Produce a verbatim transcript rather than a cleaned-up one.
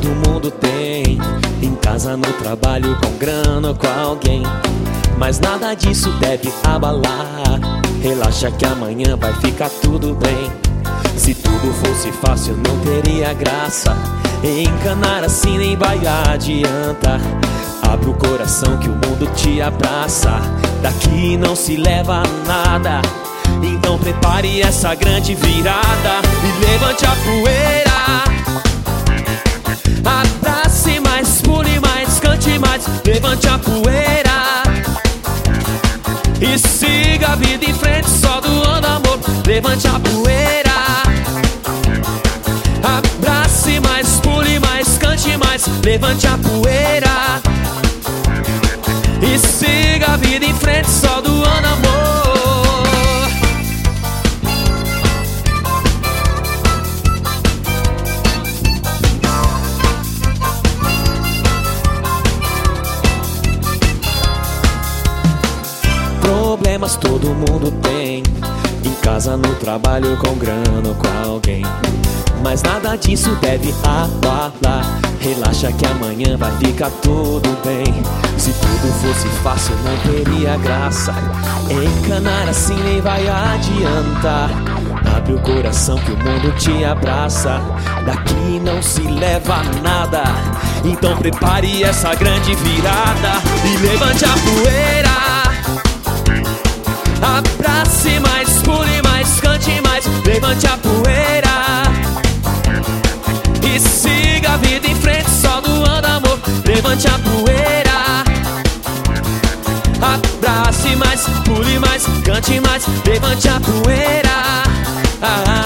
todo mundo tem, em casa, no trabalho, com grana ou com alguém. Mas nada disso deve abalar. Relaxa que amanhã vai ficar tudo bem. Se tudo fosse fácil não teria graça. Encanar assim nem vai adiantar. Abre o coração que o mundo te abraça. Daqui não se leva nada. Então prepare essa grande virada e levante a poeira. Abrace mais, pule mais, cante mais. Levante a poeira e siga a vida em frente, só doando amor. Levante a poeira. Abrace mais, pule mais, cante mais. Levante a poeira e siga a vida em frente, só doando amor. Problemas todo mundo tem, em casa, no trabalho, com grana ou com alguém. Mas nada disso deve abalar. Relaxa que amanhã vai ficar tudo bem. Se tudo fosse fácil não teria graça. Encanar assim nem vai adiantar. Abre o coração que o mundo te abraça. Daqui não se leva nada. Então prepare essa grande virada e levante a poeira. Abrace mais, pule mais, cante mais. Levante a poeira e siga a vida em frente, só doando amor. Levante a poeira. Abrace mais, pule mais, cante mais. Levante a poeira. Ah,